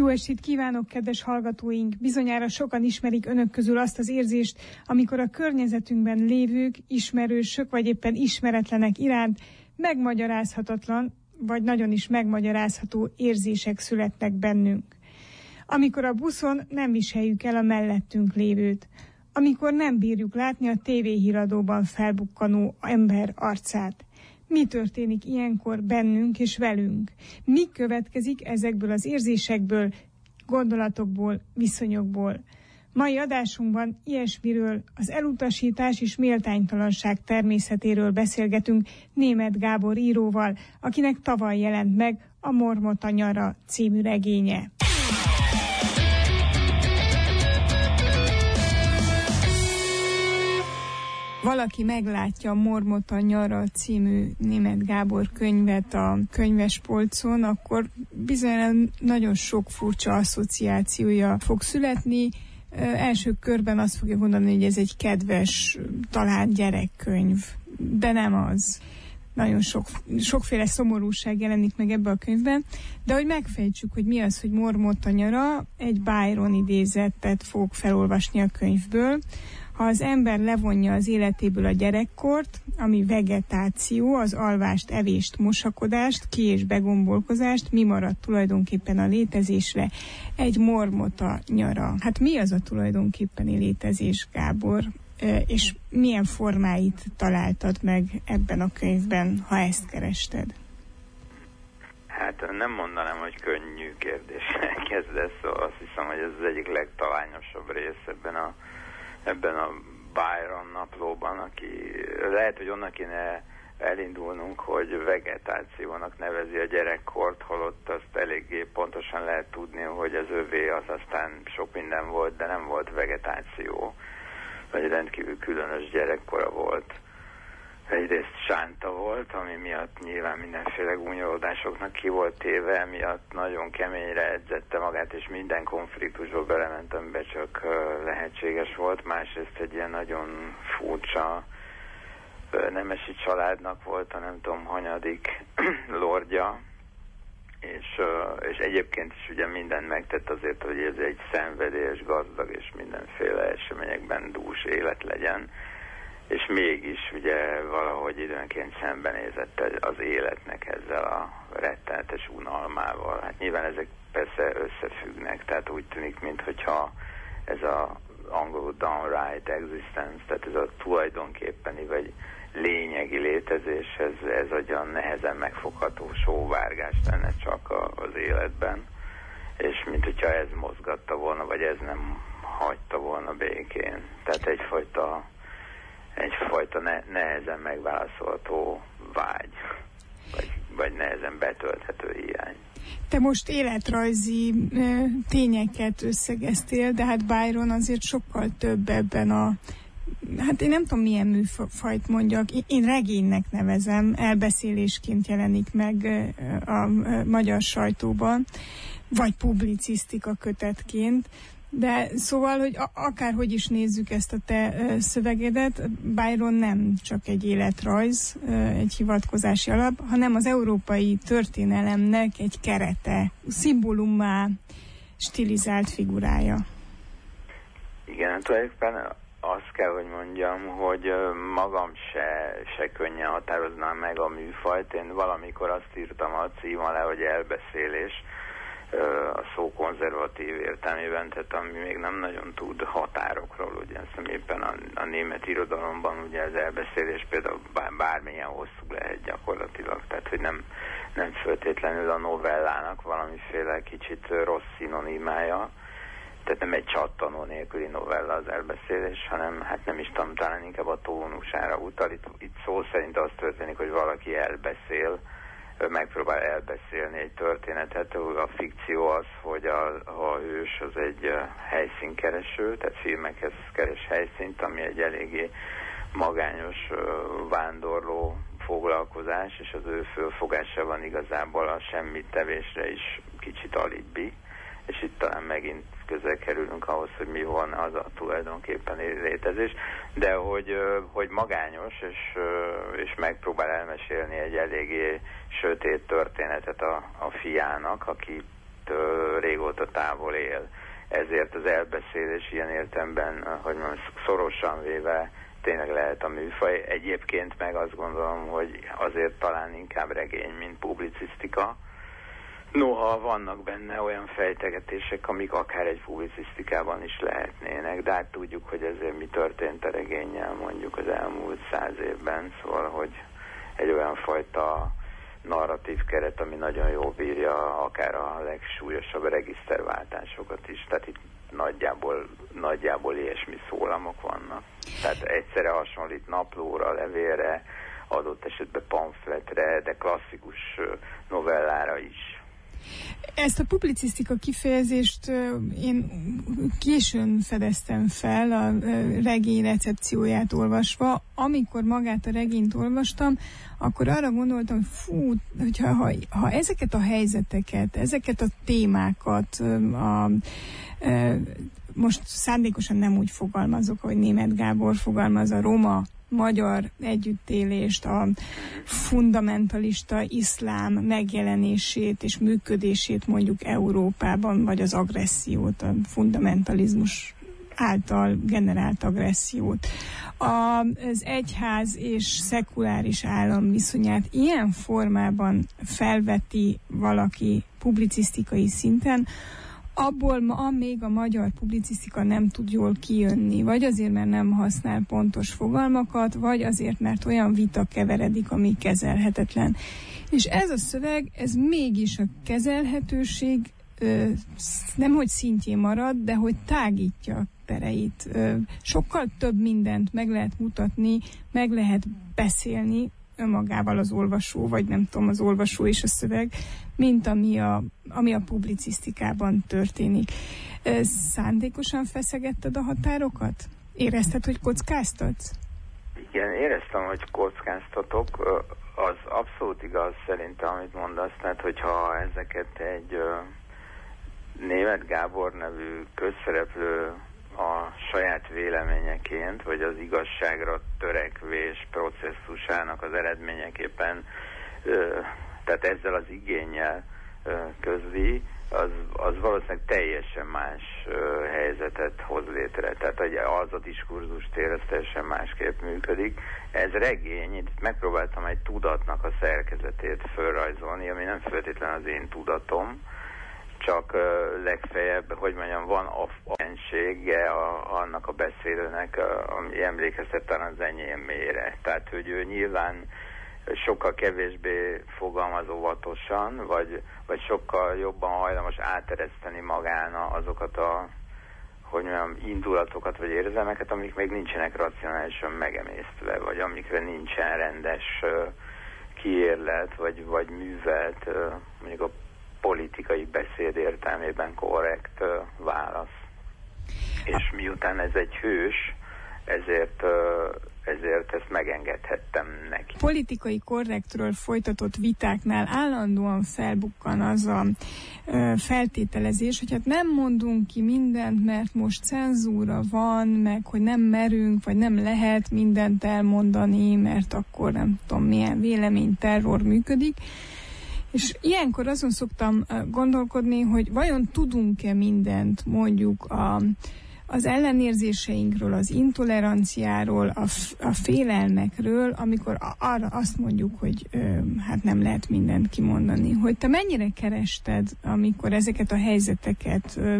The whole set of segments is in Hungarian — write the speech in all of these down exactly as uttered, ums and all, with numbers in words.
estét kívánok, kedves hallgatóink! Bizonyára sokan ismerik önök közül azt az érzést, amikor a környezetünkben lévők, ismerősök vagy éppen ismeretlenek iránt megmagyarázhatatlan, vagy nagyon is megmagyarázható érzések születnek bennünk. Amikor a buszon nem viseljük el a mellettünk lévőt, amikor nem bírjuk látni a tévéhíradóban felbukkanó ember arcát. Mi történik ilyenkor bennünk és velünk? Mi következik ezekből az érzésekből, gondolatokból, viszonyokból? Mai adásunkban ilyesmiről, az elutasítás és méltánytalanság természetéről beszélgetünk Németh Gábor íróval, akinek tavaly jelent meg a Mormota nyara című regénye. Valaki meglátja a Mormota nyara című Németh Gábor könyvet a könyvespolcon, akkor bizony nagyon sok furcsa asszociációja fog születni. Első körben azt fogja gondolni, hogy ez egy kedves, talán gyerekkönyv, de nem az. Nagyon sok, sokféle szomorúság jelenik meg ebbe a könyvben, de hogy megfejtsük, hogy mi az, hogy Mormota nyara, egy Byron idézetet fog felolvasni a könyvből. Ha az ember levonja az életéből a gyerekkort, ami vegetáció, az alvást, evést, mosakodást, ki- és begombolkozást, mi marad tulajdonképpen a létezésre? Egy mormota nyara. Hát mi az a tulajdonképpeni létezés, Gábor? És milyen formáit találtad meg ebben a könyvben, ha ezt kerested? Hát nem mondanám, hogy könnyű kérdéssel kezdesz, szóval azt hiszem, hogy ez az egyik legtalányosabb rész ebben a ebben a Byron naplóban, aki lehet, hogy onnan kéne elindulnunk, hogy vegetációnak nevezi a gyerekkort, holott azt eléggé pontosan lehet tudni, hogy az övé az aztán sok minden volt, de nem volt vegetáció, vagy rendkívül különös gyerekkora volt. Egyrészt sánta volt, ami miatt nyilván mindenféle gúnyolódásoknak ki volt téve, miatt nagyon keményre edzette magát, és minden konfliktusba belement, amiben csak lehetséges volt. Másrészt egy ilyen nagyon furcsa nemesi családnak volt a nem tudom hanyadik lordja, és, és egyébként is ugye mindent megtett azért, hogy ez egy szenvedélyes, gazdag és mindenféle eseményekben dús élet legyen. És mégis ugye valahogy időnként szembenézett az életnek ezzel a rettenetes unalmával. Hát nyilván ezek persze összefüggnek, tehát úgy tűnik, minthogyha ez a angolul downright existence, tehát ez a tulajdonképpeni vagy lényegi létezés, ez, ez olyan nehezen megfogható sóvárgás lenne csak a, az életben. És minthogyha ez mozgatta volna, vagy ez nem hagyta volna békén. Tehát egyfajta egyfajta ne, nehezen megválaszolható vágy, vagy, vagy nehezen betölthető hiány. Te most életrajzi e, tényeket összegeztél, de hát Byron azért sokkal több ebben a, hát én nem tudom milyen műfajt mondjak, én regénynek nevezem, elbeszélésként jelenik meg a, a magyar sajtóban, vagy publicisztika kötetként. De szóval, hogy akárhogy is nézzük ezt a te ö, szövegedet, Byron nem csak egy életrajz, ö, egy hivatkozási alap, hanem az európai történelemnek egy kerete, szimbólummá stilizált figurája. Igen, tulajdonképpen azt kell, hogy mondjam, hogy magam se, se könnyen határoznám meg a műfajt. Én valamikor azt írtam a cím alá, hogy elbeszélés, a szó konzervatív értelmében, tehát ami még nem nagyon tud határokról, ugye azt éppen a, a német irodalomban ugye az elbeszélés például bár, bármilyen hosszú lehet gyakorlatilag, tehát hogy nem, nem feltétlenül a novellának valamiféle kicsit rossz szinonimája, tehát nem egy csattanó nélküli novella az elbeszélés, hanem hát nem is tudom, talán inkább a tónusára utal. Itt, itt szó szerint az történik, hogy valaki elbeszél, megpróbál elbeszélni egy történetet. A fikció az, hogy a, a hős az egy helyszínkereső, tehát filmekhez keres helyszínt, ami egy eléggé magányos vándorló foglalkozás, és az ő fölfogása van igazából a semmit tevésre is kicsit alibi, és itt talán megint közel kerülünk ahhoz, hogy mi van az a tulajdonképpen létezés, de hogy, hogy magányos, és, és megpróbál elmesélni egy eléggé sötét történetet a, a fiának, akit régóta távol él. Ezért az elbeszélés ilyen értelemben, hogy most szorosan véve tényleg lehet a műfaj. Egyébként meg azt gondolom, hogy azért talán inkább regény, mint publicisztika. Noha vannak benne olyan fejtegetések, amik akár egy publicisztikában is lehetnének, de hát tudjuk, hogy ezért mi történt a regénnyel mondjuk az elmúlt száz évben, szóval, hogy egy olyan fajta narratív keret, ami nagyon jól bírja akár a legsúlyosabb regiszterváltásokat is, tehát itt nagyjából, nagyjából ilyesmi szólamok vannak. Tehát egyszerre hasonlít naplóra, levélre, adott esetben pamfletre, de klasszikus novellára is. Ezt a publicisztika kifejezést én későn fedeztem fel a regény recepcióját olvasva. Amikor magát a regényt olvastam, akkor arra gondoltam, hogy fú, hogyha, ha, ha ezeket a helyzeteket, ezeket a témákat a, a, most szándékosan nem úgy fogalmazok, hogy Németh Gábor fogalmaz, a roma magyar együttélést, a fundamentalista iszlám megjelenését és működését mondjuk Európában, vagy az agressziót, a fundamentalizmus által generált agressziót. Az egyház és szekuláris állam viszonyát ilyen formában felveti valaki publicisztikai szinten, abból ma még a magyar publicisztika nem tud jól kijönni, vagy azért, mert nem használ pontos fogalmakat, vagy azért, mert olyan vita keveredik, ami kezelhetetlen. És ez a szöveg, ez mégis a kezelhetőség nem hogy szintjén marad, de hogy tágítja a tereit. Sokkal több mindent meg lehet mutatni, meg lehet beszélni önmagával az olvasó, vagy nem tudom, az olvasó és a szöveg, mint ami a, ami a publicisztikában történik. Szándékosan feszegetted a határokat? Érezted, hogy kockáztatsz? Igen, éreztem, hogy kockáztatok. Az abszolút igaz szerintem, amit mondasz, mert hogyha ezeket egy Németh Gábor nevű közszereplő a saját véleményeként, vagy az igazságra törekvés processzusának az eredményeképpen, tehát ezzel az igénnyel közli, az, az valószínűleg teljesen más helyzetet hoz létre. Tehát az a diskurzus tér, ez teljesen másképp működik. Ez regény, itt megpróbáltam egy tudatnak a szerkezetét fölrajzolni, ami nem feltétlenül az én tudatom, csak uh, legfeljebb, hogy mondjam, van afensége annak a beszélőnek, uh, ami emlékeztet talán az enyémére. Tehát, hogy ő nyilván sokkal kevésbé fogalmaz óvatosan, vagy, vagy sokkal jobban hajlamos átereszteni magán azokat a, hogy mondjam, indulatokat vagy érzelmeket, amik még nincsenek racionálisan megemésztve, vagy amikre nincsen rendes uh, kiérlet, vagy, vagy művelt, uh, mondjuk a politikai beszéd értelmében korrekt uh, válasz. És miután ez egy hős, ezért, uh, ezért ezt megengedhettem neki. Politikai korrektről folytatott vitáknál állandóan felbukkan az a uh, feltételezés, hogy hát nem mondunk ki mindent, mert most cenzúra van, meg hogy nem merünk, vagy nem lehet mindent elmondani, mert akkor nem tudom milyen véleményterror működik. És ilyenkor azon szoktam gondolkodni, hogy vajon tudunk-e mindent mondjuk a, az ellenérzéseinkről, az intoleranciáról, a, a félelmekről, amikor arra azt mondjuk, hogy ö, hát nem lehet mindent kimondani. Hogy te mennyire kerested, amikor ezeket a helyzeteket ö,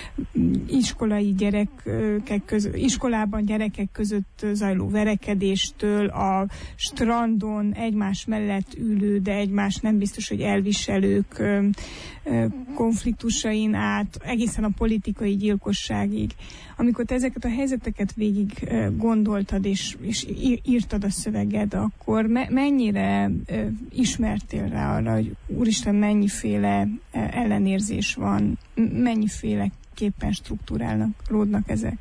iskolai gyerekek között, iskolában gyerekek között zajló verekedéstől, a strandon egymás mellett ülő, de egymás nem biztos, hogy elviselők ö, ö, konfliktusain át, egészen a politikai gyilkosságig. Amikor te ezeket a helyzeteket végig gondoltad és, és írtad a szöveged, akkor me, mennyire ismertél rá arra, hogy úristen, mennyiféle ellenérzés van, mennyiféleképpen struktúrálódnak ezek?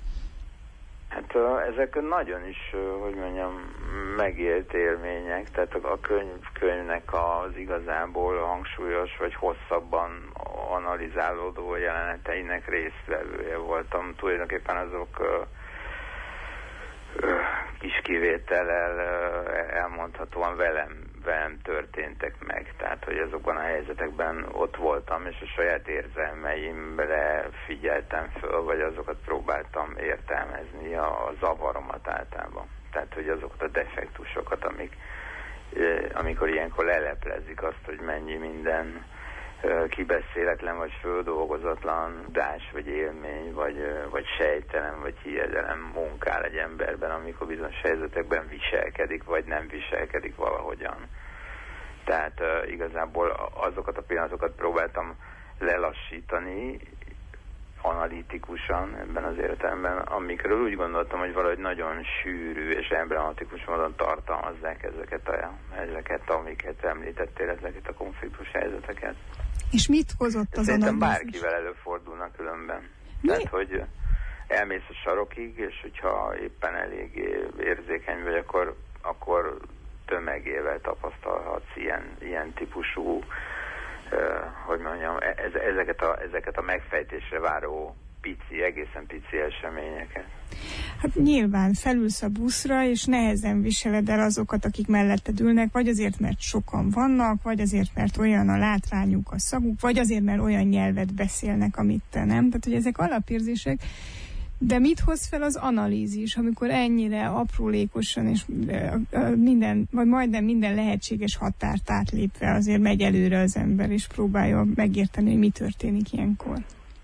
Hát ezek nagyon is, hogy mondjam, megélt élmények, tehát a könyv, könyvnek az igazából hangsúlyos vagy hosszabban analizálódó jeleneteinek résztvevője voltam. Tulajdonképpen azok ö, ö, kis kivétellel ö, elmondhatóan velem, velem történtek meg, tehát hogy azokban a helyzetekben ott voltam, és a saját érzelmeimre figyeltem föl, vagy azokat próbáltam értelmezni, a zavaromat általában. Tehát, hogy azokat a defektusokat, amik, amikor ilyenkor leleplezik azt, hogy mennyi minden kibeszéletlen, vagy földolgozatlan tudás, vagy élmény, vagy, vagy sejtelem, vagy hiedelem munkál egy emberben, amikor bizonyos helyzetekben viselkedik, vagy nem viselkedik valahogyan. Tehát uh, igazából azokat a pillanatokat próbáltam lelassítani, analitikusan ebben az értelemben, amikről úgy gondoltam, hogy valahogy nagyon sűrű és emblematikus módon tartalmazzák ezeket, a, ezeket amiket említettél, ezeket a konfliktus helyzeteket. És mit hozott az analízis? Szerintem bárkivel előfordulnak különben. Mi? Tehát, hogy elmész a sarokig, és hogyha éppen elég érzékeny vagy, akkor, akkor tömegével tapasztalhatsz ilyen, ilyen típusú Uh, hogy mondjam, ez, ezeket, a, ezeket a megfejtésre váró pici, egészen pici eseményeket. Hát nyilván felülsz a buszra, és nehezen viseled el azokat, akik melletted ülnek, vagy azért, mert sokan vannak, vagy azért, mert olyan a látványuk, a szaguk, vagy azért, mert olyan nyelvet beszélnek, amit te nem. Tehát, hogy ezek alapérzések. De mit hoz fel az analízis, amikor ennyire aprólékosan és minden, vagy majdnem minden lehetséges határt átlépve azért megy előre az ember, és próbálja megérteni, hogy mi történik ilyenkor?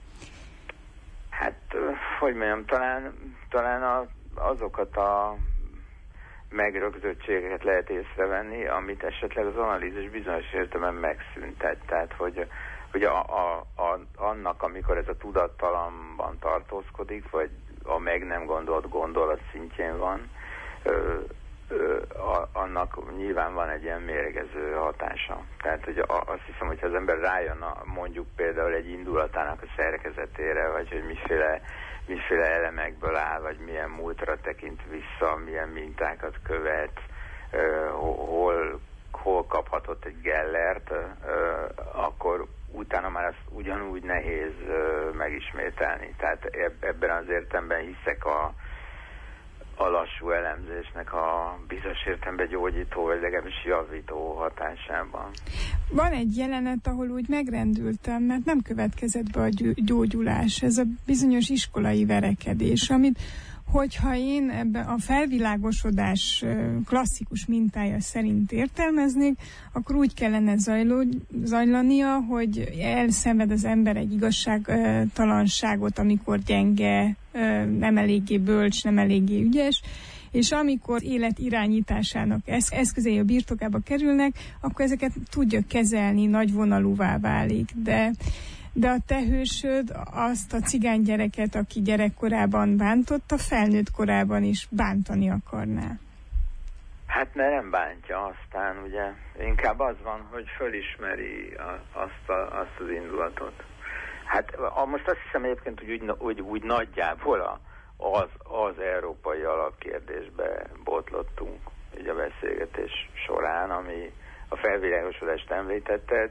Hát, hogy mondjam, talán, talán a, azokat a megrögzöttségeket lehet észrevenni, amit esetleg az analízis bizonyos értelemben megszüntet. Tehát, hogy hogy a, a, a, annak, amikor ez a tudattalamban tartózkodik, vagy a meg nem gondolt gondolat szintjén van, ö, ö, a, annak nyilván van egy ilyen mérgező hatása. Tehát, hogy a, azt hiszem, hogyha az ember rájön a, mondjuk például egy indulatának a szerkezetére, vagy hogy miféle, miféle elemekből áll, vagy milyen múltra tekint vissza, milyen mintákat követ, ö, hol, hol kaphatott egy Gellert, ö, akkor utána már azt ugyanúgy nehéz uh, megismételni. Tehát eb- ebben az értelemben hiszek a, a lassú elemzésnek a bizonyos értelemben gyógyító, vagy legalábbis javító hatásában. Van egy jelenet, ahol úgy megrendültem, mert nem következett be a gyógyulás. Ez a bizonyos iskolai verekedés, amit hogyha én ebben a felvilágosodás klasszikus mintája szerint értelmeznék, akkor úgy kellene zajló, zajlania, hogy elszenved az ember egy igazságtalanságot, amikor gyenge, nem eléggé bölcs, nem eléggé ügyes, és amikor élet irányításának eszközei a birtokába kerülnek, akkor ezeket tudja kezelni, nagyvonalúvá válik, de De a te hősöd azt a cigány gyereket, aki gyerekkorában bántotta, felnőtt korában is bántani akarná. Hát ne, nem bántja, aztán ugye inkább az van, hogy fölismeri a, azt, a, azt az indulatot. Hát a, most azt hiszem egyébként, hogy úgy, úgy, úgy nagyjából a, az, az európai alapkérdésbe botlottunk így a beszélgetés során, ami a felvilágosodást említetted.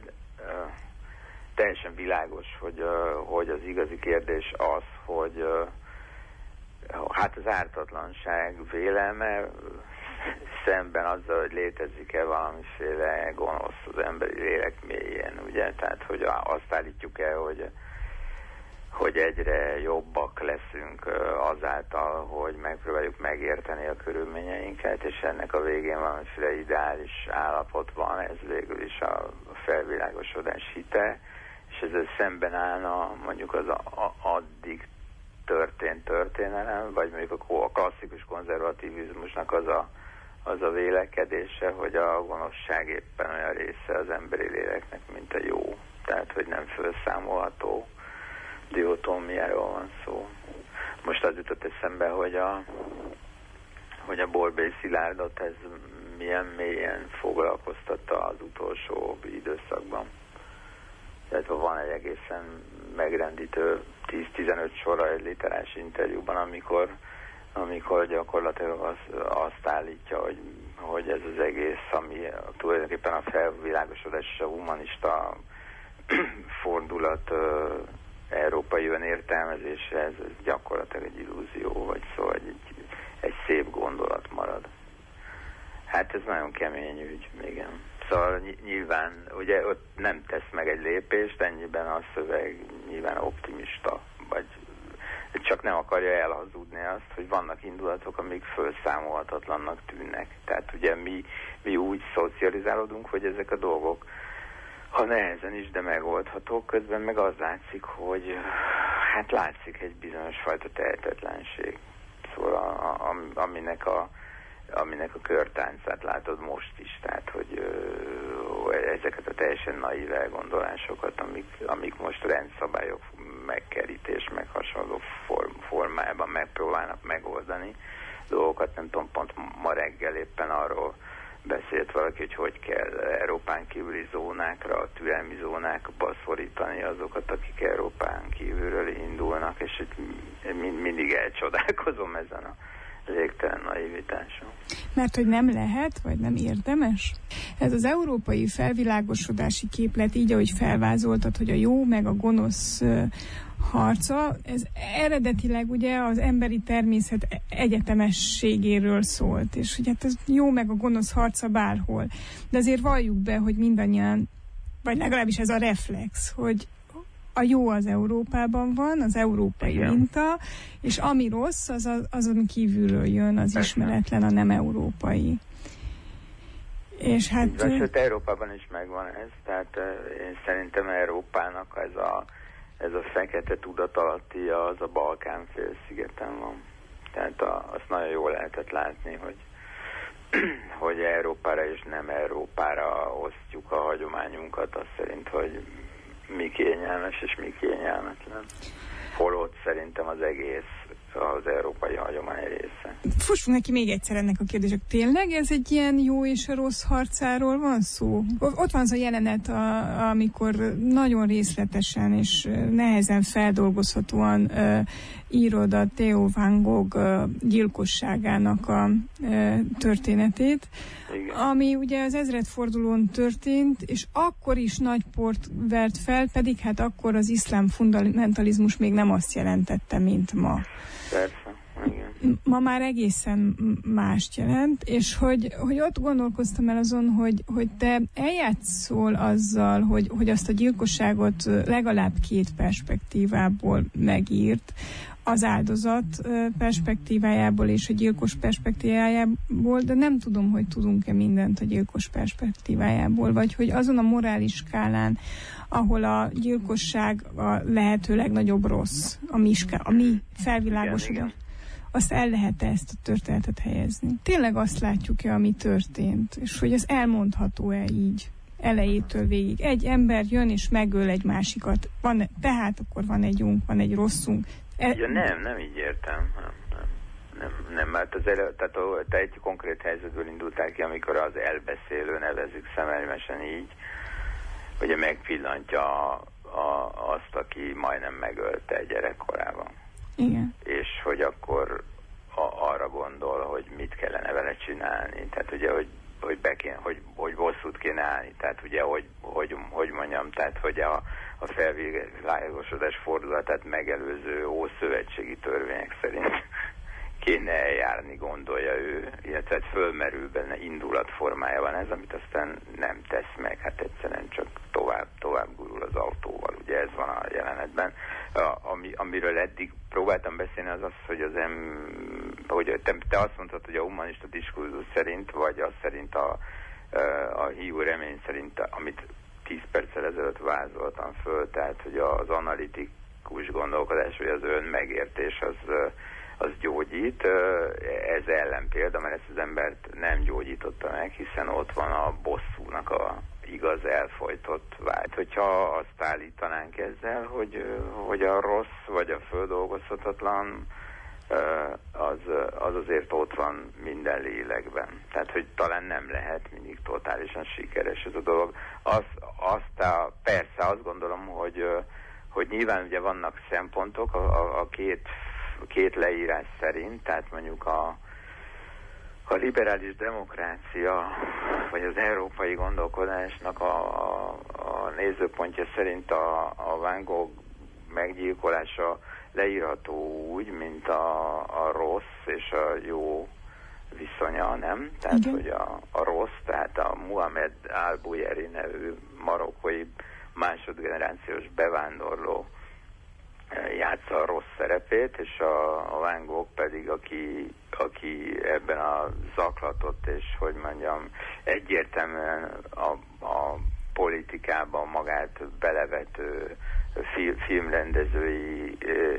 Teljesen világos, hogy, uh, hogy az igazi kérdés az, hogy uh, hát az ártatlanság vélelme szemben azzal, hogy létezik-e valamiféle gonosz az emberi lélek mélyén, ugye? Tehát, hogy azt állítjuk el, hogy, hogy egyre jobbak leszünk uh, azáltal, hogy megpróbáljuk megérteni a körülményeinket, és ennek a végén valamiféle ideális állapot van, ez végül is a felvilágosodás hite, és ezzel szemben állna mondjuk az a, a, addig történt történelem, vagy mondjuk a, a klasszikus konzervativizmusnak az a, az a vélekedése, hogy a gonoszság éppen olyan része az emberi léleknek, mint a jó. Tehát, hogy nem felszámolható diotómiáról van szó. Most az jutott eszembe, hogy a, hogy a Borbély Szilárdot ez milyen mélyen foglalkoztatta az utolsó időszakban. Tehát van egy egészen megrendítő tíz-tizenöt sorra egy literás interjúban, amikor, amikor gyakorlatilag az, azt állítja, hogy, hogy ez az egész, ami tulajdonképpen a felvilágosodás és a humanista fordulat uh, európai önértelmezése, ez, ez gyakorlatilag egy illúzió, vagy szóval egy, egy szép gondolat marad. Hát ez nagyon kemény ügy, igen. Szóval nyilván, ugye ott nem tesz meg egy lépést, ennyiben a szöveg nyilván optimista, vagy csak nem akarja elhazudni azt, hogy vannak indulatok, amik felszámolhatatlannak tűnnek. Tehát ugye mi, mi úgy szocializálódunk, hogy ezek a dolgok, ha nehezen is, de megoldhatók, közben meg az látszik, hogy hát látszik egy bizonyos fajta tehetetlenség. Szóval a, a, aminek a aminek a körtáncát látod most is, tehát hogy ö, ezeket a teljesen naív elgondolásokat, amik, amik most rendszabályok megkerítés, meg hasonló form, formájában megpróbálnak megoldani dolgokat. Nem tudom, pont ma reggel éppen arról beszélt valaki, hogy hogy kell Európán kívüli zónákra, türelmi zónákba szorítani azokat, akik Európán kívülről indulnak, és mindig elcsodálkozom ezen a légtelen naivitáson. Mert hogy nem lehet, vagy nem érdemes? Ez az európai felvilágosodási képlet, így ahogy felvázoltad, hogy a jó meg a gonosz harca, ez eredetileg ugye az emberi természet egyetemességéről szólt, és hogy hát ez jó meg a gonosz harca bárhol. De azért valljuk be, hogy mindannyian, vagy legalábbis ez a reflex, hogy a jó az Európában van, az európai Igen. minta, és ami rossz, az, az, az ami kívülről jön, az ismeretlen, a nem európai. És hát... Így, sőt, Európában is megvan ez, tehát én szerintem Európának ez a, ez a fekete tudatalatti, az a Balkán félszigeten van. Tehát a, azt nagyon jól lehetett látni, hogy hogy Európára és nem Európára osztjuk a hagyományunkat, azt szerint, hogy mi kényelmes és mi kényelmetlen. Holott szerintem az egész az európai hagyomány része. Fussunk neki még egyszer ennek a kérdések. Tényleg ez egy ilyen jó és a rossz harcáról van szó? Ott van az a jelenet, a, amikor nagyon részletesen és nehezen feldolgozhatóan uh, írod a Theo van Gogh uh, gyilkosságának a uh, történetét, igen. Ami ugye az ezredfordulón történt, és akkor is nagy port vert fel, pedig hát akkor az iszlám fundamentalizmus még nem azt jelentette, mint ma. Persze, igen. Ma már egészen mást jelent, és hogy, hogy ott gondolkoztam el azon, hogy, hogy te eljátszol azzal, hogy, hogy azt a gyilkosságot legalább két perspektívából megírt, az áldozat perspektívájából és a gyilkos perspektívájából, de nem tudom, hogy tudunk-e mindent a gyilkos perspektívájából, vagy hogy azon a morális skálán, ahol a gyilkosság a lehető legnagyobb rossz, a mi, a mi felvilágosodás, azt el lehet ezt a történetet helyezni. Tényleg azt látjuk-e, ami történt, és hogy ez elmondható-e így elejétől végig. Egy ember jön és megöl egy másikat. Van, tehát akkor van egy jónk, van egy rosszunk. E... Ja, nem, nem így értem. Nem, nem, nem, nem mert az elő, tehát a, te egy konkrét helyzetből indultál ki, amikor az elbeszélő, nevezzük szemelmesen így, ugye megpillantja a, a, azt, aki majdnem megölte gyerekkorában. Igen. És hogy akkor a, arra gondol, hogy mit kellene vele csinálni. Tehát ugye, hogy hogy, be kéne, hogy, hogy bosszút kéne állni, tehát ugye, hogy, hogy, hogy mondjam, tehát hogy a, a felvilágosodás fordulatát megelőző ószövetségi törvények szerint kéne eljárni, gondolja ő, illetve fölmerül benne indulat formájában ez, amit aztán nem tesz meg, hát egyszerűen csak tovább, tovább gurul az autóval, ugye ez van a jelenetben. A, ami, amiről eddig próbáltam beszélni, az az, hogy az em, hogy te, te azt mondtad, hogy a humanista diskurzus szerint, vagy az szerint a, a hiú remény szerint, amit tíz perccel ezelőtt vázoltam föl, tehát hogy az analitikus gondolkodás, vagy az önmegértés az, az gyógyít. Ez ellenpélda, mert ezt az embert nem gyógyította meg, hiszen ott van a bosszúnak a igaz elfojtott vágy. Hogyha azt állítanánk ezzel, hogy, hogy a rossz vagy a földolgozhatatlan az, az azért ott van minden lélekben. Tehát, hogy talán nem lehet mindig totálisan sikeres ez a dolog. Az, azt a, persze azt gondolom, hogy, hogy nyilván ugye vannak szempontok a, a, a két, két leírás szerint, tehát mondjuk a a liberális demokrácia, vagy az európai gondolkodásnak a, a, a nézőpontja szerint a, a Van Gogh meggyilkolása leírható úgy, mint a, a rossz és a jó viszonya, nem? Tehát, igen. hogy a, a rossz, tehát a Muhammad al-Buyeri nevű marokkói másodgenerációs bevándorló játsza a rossz szerepét, és a, a Van Gogh pedig, aki, aki ebben a zaklatott, és hogy mondjam, egyértelműen a, a politikában magát belevető film, filmrendezői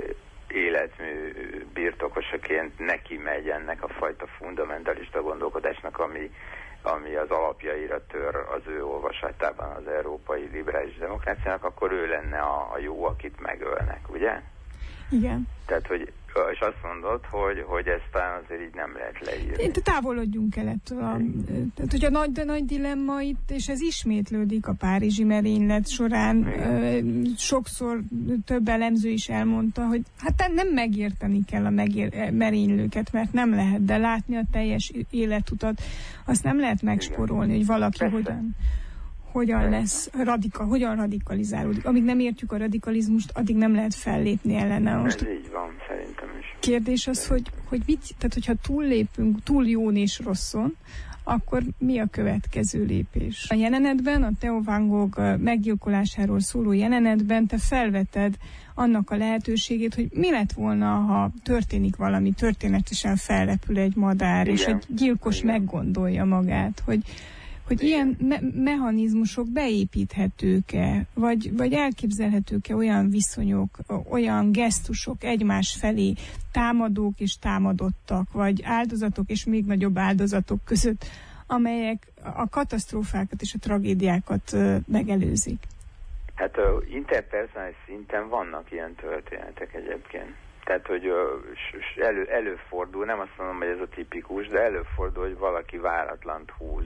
életmű birtokosaként neki megy ennek a fajta fundamentalista gondolkodásnak, ami, ami az alapjaira tör az ő olvasatában az európai liberális demokráciának, akkor ő lenne a, a jó, akit megölnek, ugye? Igen. Tehát, hogy, és azt mondod, hogy, hogy ezt talán azért így nem lehet leírni. Te távolodjunk el ettől. A, tehát, hogy a nagy, de nagy dilemma itt, és ez ismétlődik a párizsi merénylet során, ö, sokszor több elemző is elmondta, hogy hát nem megérteni kell a megér, merénylőket, mert nem lehet, de látni a teljes életutat, azt nem lehet megsporolni, hogy valaki Persze. hogyan... hogyan lesz radikal, hogyan radikalizálódik. Amíg nem értjük a radikalizmust, addig nem lehet fellépni ellene. Most ez így van, szerintem is. Kérdés az, hogy, hogy mit, tehát hogyha túllépünk, túl jón és rosszon, akkor mi a következő lépés? A jelenetben, a Theo Van Gogh meggyilkolásáról szóló jelenetben te felveted annak a lehetőségét, hogy mi lett volna, ha történik valami, történetesen felrepül egy madár, igen, és egy gyilkos igen. meggondolja magát, hogy hogy ilyen me- mechanizmusok beépíthetők-e, vagy, vagy elképzelhetők-e olyan viszonyok, olyan gesztusok egymás felé, támadók és támadottak, vagy áldozatok és még nagyobb áldozatok között, amelyek a katasztrófákat és a tragédiákat megelőzik? Hát interpersonális szinten vannak ilyen történetek egyébként. Tehát, hogy elő, előfordul, nem azt mondom, hogy ez a tipikus, de előfordul, hogy valaki váratlant húz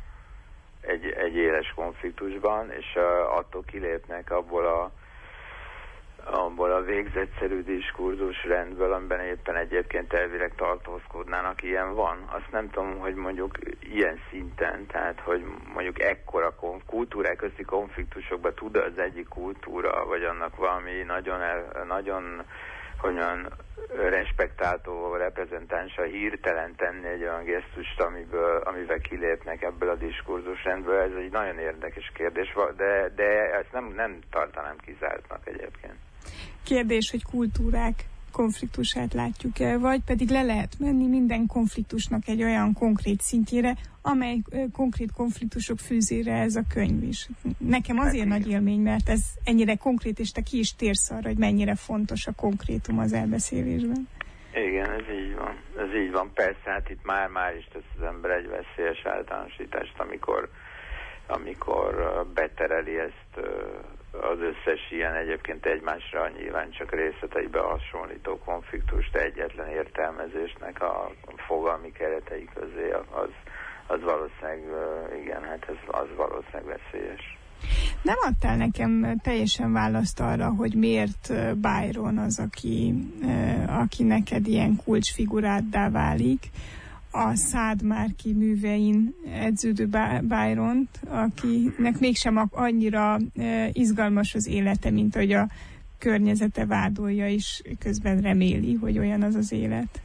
Egy, egy éles konfliktusban, és uh, attól kilépnek abból a, abból a végzetszerű diskurzus rendből, amiben éppen egyébként elvileg tartózkodnának, ilyen van. Azt nem tudom, hogy mondjuk ilyen szinten, tehát, hogy mondjuk ekkora konf- kultúrák közti konfliktusokban tud az egyik kultúra, vagy annak valami nagyon, el, nagyon hogyan respektáltó reprezentánsa hirtelen tenni egy olyan gesztust, amiből, amivel kilépnek ebből a diskurzusrendből. Ez egy nagyon érdekes kérdés, de, de ezt nem, nem tartanám kizártnak egyébként. Kérdés, hogy kultúrák konfliktusát látjuk el, vagy pedig le lehet menni minden konfliktusnak egy olyan konkrét szintjére, amely konkrét konfliktusok fűzére ez a könyv is. Nekem azért hát, nagy élmény, mert ez ennyire konkrét, és te ki is térsz arra, hogy mennyire fontos a konkrétum az elbeszélésben. Igen, ez így van. Ez így van. Persze, hát itt már, már is tesz az ember egy veszélyes általánosítást, amikor, amikor betereli ezt az összes ilyen egyébként egymásra nyilván csak részleteibe hasonlító konfliktust egyetlen értelmezésnek a fogalmi keretei közé, az, az valószínűleg, igen, hát ez az valószínűleg veszélyes. Nem adtál nekem teljesen választ arra, hogy miért Byron az, aki, aki neked ilyen kulcsfiguráddá válik. A Szád Márki művein edződő Byront, akinek mégsem annyira izgalmas az élete, mint hogy a környezete vádolja, és közben reméli, hogy olyan az az élet.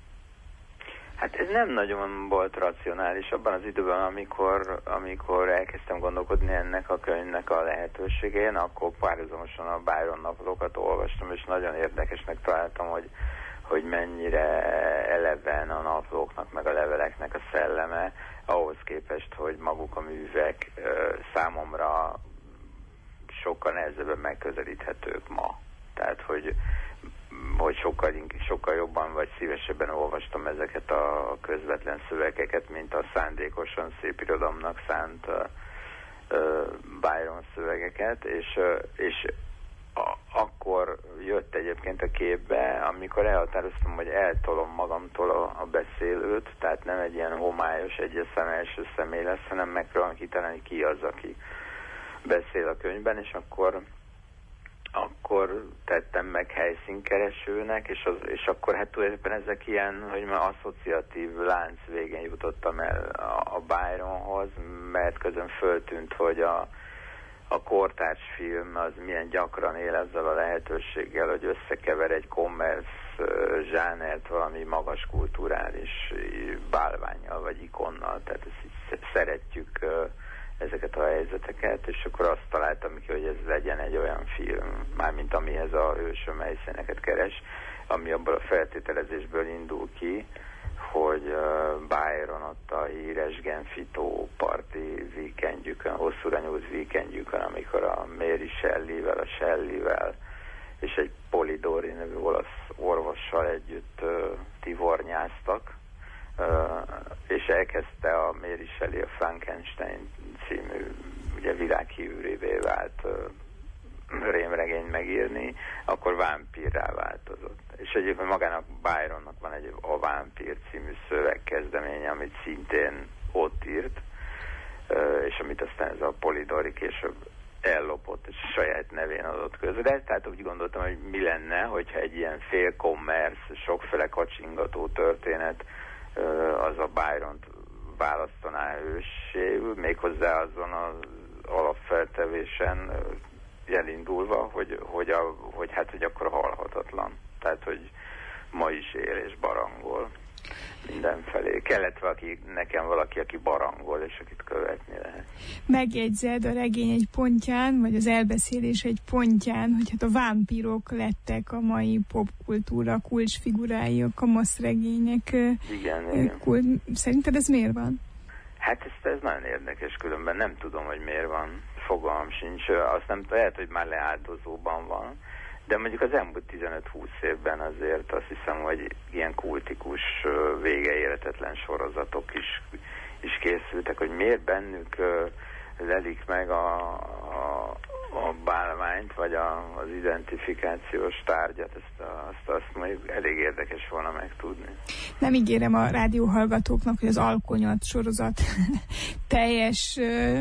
Hát ez nem nagyon volt racionális abban az időben, amikor, amikor elkezdtem gondolkodni ennek a könyvnek a lehetőségén, akkor párhuzamosan a Byron naplókat olvastam, és nagyon érdekesnek találtam, hogy hogy mennyire eleven a naplóknak, meg a leveleknek a szelleme, ahhoz képest, hogy maguk a művek számomra sokkal nehezebben megközelíthetők ma. Tehát, hogy, hogy sokkal, sokkal jobban vagy szívesebben olvastam ezeket a közvetlen szövegeket, mint a szándékosan szép irodalomnak szánt Byron szövegeket, és, és A, akkor jött egyébként a képbe, amikor elhatároztam, hogy eltolom magamtól a, a beszélőt, tehát nem egy ilyen homályos egyes szem első személy lesz, hanem megpróbálom kitalálni, ki az, aki beszél a könyvben, és akkor, akkor tettem meg helyszínkeresőnek, és, az, és akkor hát tulajdonképpen ezek ilyen, hogy már asszociatív lánc végén jutottam el a, a Byronhoz, mert közön föltűnt, hogy a a kortárs film az milyen gyakran él ezzel a lehetőséggel, hogy összekever egy commerce zsánert valami magas kulturális bálvánnyal vagy ikonnal, tehát ezt szeretjük ezeket a helyzeteket, és akkor azt találtam ki, hogy ez legyen egy olyan film, mármint amihez a hősöm helyszíneket keres, ami abból a feltételezésből indul ki, hogy Byron ott a híres Genfi tó parti weekendjükön, hosszúra nyúlt weekendjükön, amikor a Mary Shelley-vel, a Shelley-vel és egy Polidori nevű olasz orvossal együtt uh, tivornyáztak, uh, és elkezdte a Mary Shelley a Frankenstein című, ugye világhírűvé vált uh, rémregényt megírni, akkor vámpírrá változott. És egyébként magának Byronnak van egy a Vámpír című szövegkezdeménye, amit szintén ott írt, uh, és amit aztán ez a Polidori később ellopott, és saját nevén adott közre. Tehát úgy gondoltam, hogy mi lenne, hogyha egy ilyen fél-commerce, sokféle kacsingató történet az a Byront választaná őséül, méghozzá azon az alapfeltevésen elindulva, hogy, hogy, a, hogy hát, hogy akkor halhatatlan. Tehát, hogy ma is él és barangol mindenfelé. Kellett valaki, nekem valaki, aki barangol, és akit követni lehet. Megjegyzed a regény egy pontján, vagy az elbeszélés egy pontján, hogy hát a vámpírok lettek a mai popkultúra kulcsfigurái, a kamaszregények. Igen, igen. Kul... Szerinted ez miért van? Hát ez, ez nagyon érdekes, különben nem tudom, hogy miért van. Fogalmam sincs. Azt nem lehet, hogy már leáldozóban van. De mondjuk az elmúlt tizenöt-húsz évben azért azt hiszem, hogy ilyen kultikus, vége éretetlen sorozatok is, is készültek, hogy miért bennük lelik meg a, a, a bálványt, vagy a, az identifikációs tárgyat, ezt, azt, azt mondjuk elég érdekes volna megtudni. Nem ígérem a rádióhallgatóknak, hogy az Alkonyat sorozat teljes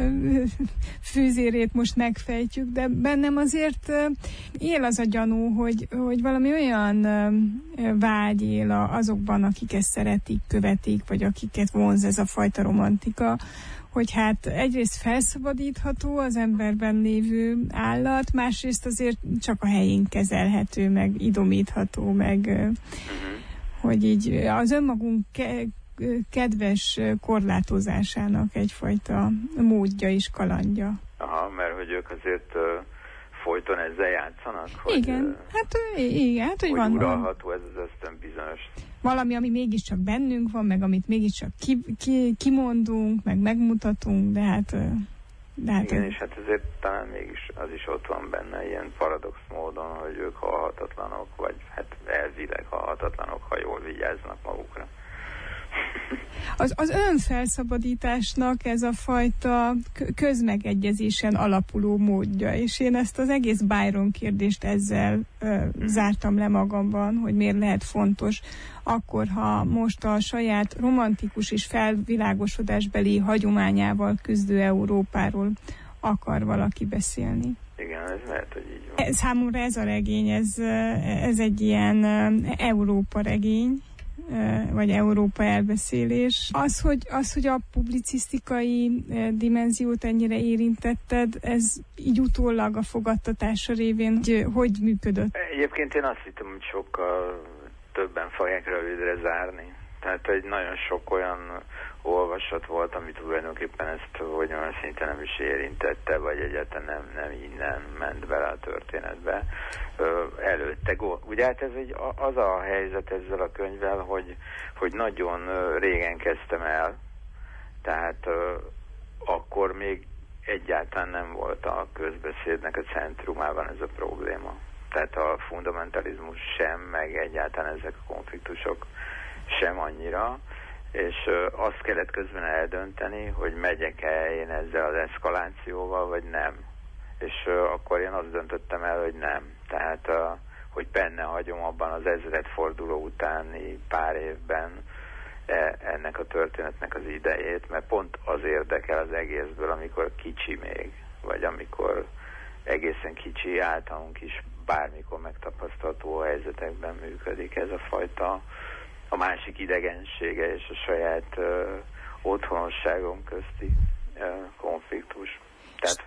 fűzérét most megfejtjük, de bennem azért él az a gyanú, hogy, hogy valami olyan vágy él azokban, akik ezt szeretik, követik, vagy akiket vonz ez a fajta romantika, hogy hát egyrészt felszabadítható az emberben lévő állat, másrészt azért csak a helyén kezelhető, meg idomítható, meg uh-huh. hogy így az önmagunk ke- kedves korlátozásának egyfajta módja és kalandja. Aha, mert hogy ők azért uh, folyton ezzel játszanak? Hogy, igen, uh, hát igen, hát hogy, hogy van. Hogy uralható ez az ösztön bizonyos. Valami, ami mégiscsak bennünk van, meg amit mégiscsak ki, ki, kimondunk, meg megmutatunk, de hát... De hát igen, és hát ezért talán mégis az is ott van benne, ilyen paradox módon, hogy ők halhatatlanok, vagy hát elvileg halhatatlanok, ha jól vigyáznak magukra. Az, az önfelszabadításnak ez a fajta közmegegyezésen alapuló módja, és én ezt az egész Byron kérdést ezzel ö, zártam le magamban, hogy miért lehet fontos, akkor, ha most a saját romantikus és felvilágosodásbeli hagyományával küzdő Európáról akar valaki beszélni. Igen, ez lehet, hogy így van. Számomra ez a regény, ez, ez egy ilyen Európa regény, vagy Európa elbeszélés. Az, hogy, az, hogy a publicisztikai dimenziót ennyire érintetted, ez így utólag a fogadtatása révén, hogy, hogy működött? Egyébként én azt hittem, hogy sokkal többen fogják rövidre zárni. Tehát egy nagyon sok olyan olvasat volt, amit tulajdonképpen ezt, hogy olyan szinte nem is érintette, vagy egyáltalán nem, nem innen ment bele a történetbe. Ö, előtte, ugye hát ez egy, az a helyzet ezzel a könyvvel, hogy, hogy nagyon régen kezdtem el, tehát ö, akkor még egyáltalán nem volt a közbeszédnek a centrumában ez a probléma. Tehát a fundamentalizmus sem, meg egyáltalán ezek a konfliktusok sem annyira, és ö, azt kellett közben eldönteni, hogy megyek-e én ezzel az eszkalációval, vagy nem. És ö, akkor én azt döntöttem el, hogy nem. Tehát, ö, hogy benne hagyom abban az ezredforduló utáni pár évben e, ennek a történetnek az idejét, mert pont az érdekel az egészből, amikor kicsi még, vagy amikor egészen kicsi általunk is bármikor megtapasztalható helyzetekben működik ez a fajta a másik idegensége és a saját uh, otthonosságom közti uh, konfliktus. Tehát, hogy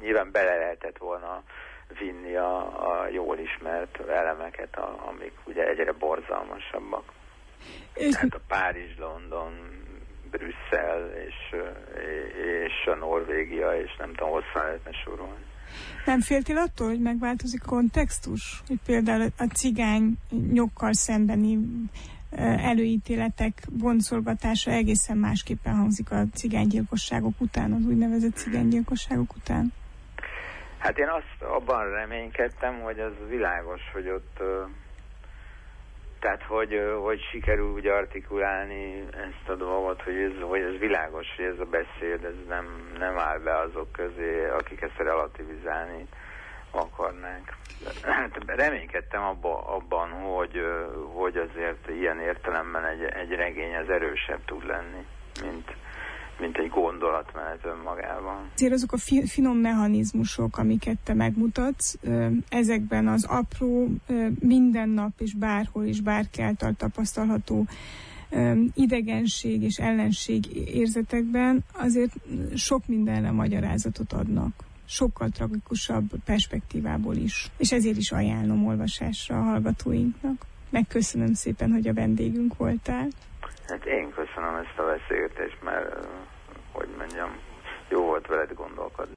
nyilván bele lehetett volna vinni a, a jól ismert elemeket, a, amik ugye egyre borzalmasabbak. És hát a Párizs, London, Brüsszel és, és a Norvégia, és nem tudom, hosszan lehetne sorolni. Nem féltél attól, hogy megváltozik a kontextus? Hogy például a cigányokkal szembeni előítéletek boncolgatása egészen másképpen hangzik a cigánygyilkosságok után, az úgynevezett cigánygyilkosságok után? Hát én azt abban reménykedtem, hogy az világos, hogy ott tehát, hogy, hogy sikerül úgy artikulálni ezt a dolgot, hogy ez, hogy ez világos, hogy ez a beszéd, ez nem, nem áll be azok közé, akik ezt relativizálni akarnánk. Hát reménykedtem abba, abban, hogy, hogy azért ilyen értelemben egy, egy regény az erősebb tud lenni, mint, mint egy gondolatmenet önmagában. Azért azok a fi- finom mechanizmusok, amiket te megmutatsz, ezekben az apró, minden nap és bárhol és bárki által tapasztalható idegenség és ellenség érzetekben azért sok mindenre magyarázatot adnak. Sokkal tragikusabb perspektívából is. És ezért is ajánlom olvasásra a hallgatóinknak. Megköszönöm szépen, hogy a vendégünk voltál. Hát én köszönöm ezt a beszélgetést, mert hogy mondjam, jó volt veled gondolkodni.